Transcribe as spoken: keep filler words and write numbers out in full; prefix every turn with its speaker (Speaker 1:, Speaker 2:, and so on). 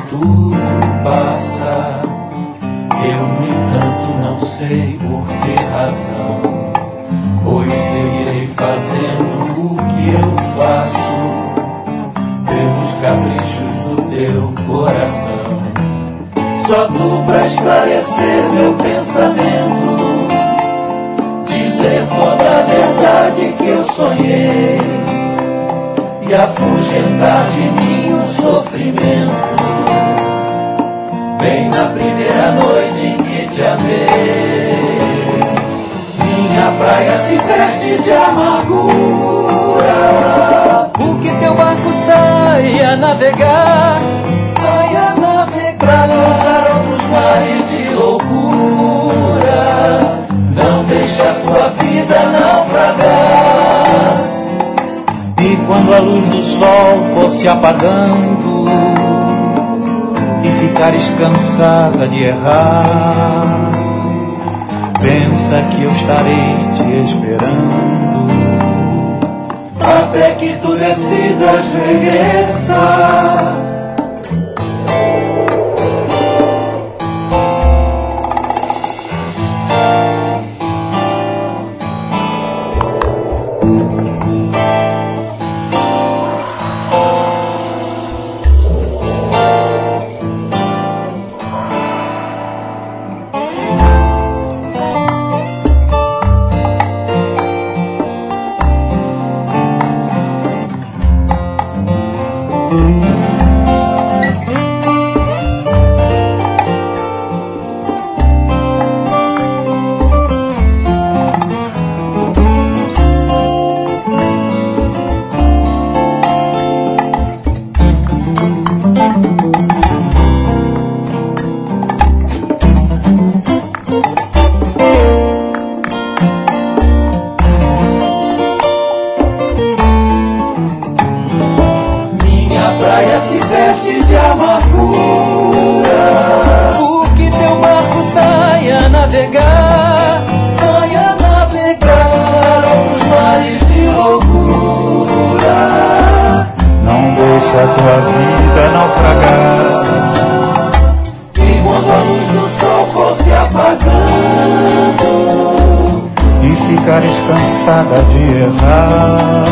Speaker 1: tudo passa. Eu, no entanto, não sei por que razão, pois seguirei fazendo o que eu faço pelos caprichos do teu coração. Só tu pra esclarecer meu pensamento, dizer toda a verdade que eu sonhei e afugentar de mim o sofrimento. Bem na primeira noite em que te amei, minha praia se veste de amargura.
Speaker 2: O que teu barco saia a navegar,
Speaker 1: saia a navegar pra cruzar outros mares de loucura. Não deixa a tua vida naufragar.
Speaker 3: E quando a luz do sol for se apagando e ficares cansada de errar, pensa que eu estarei te esperando
Speaker 1: até que tu decidas regressar.
Speaker 3: cansada de errar,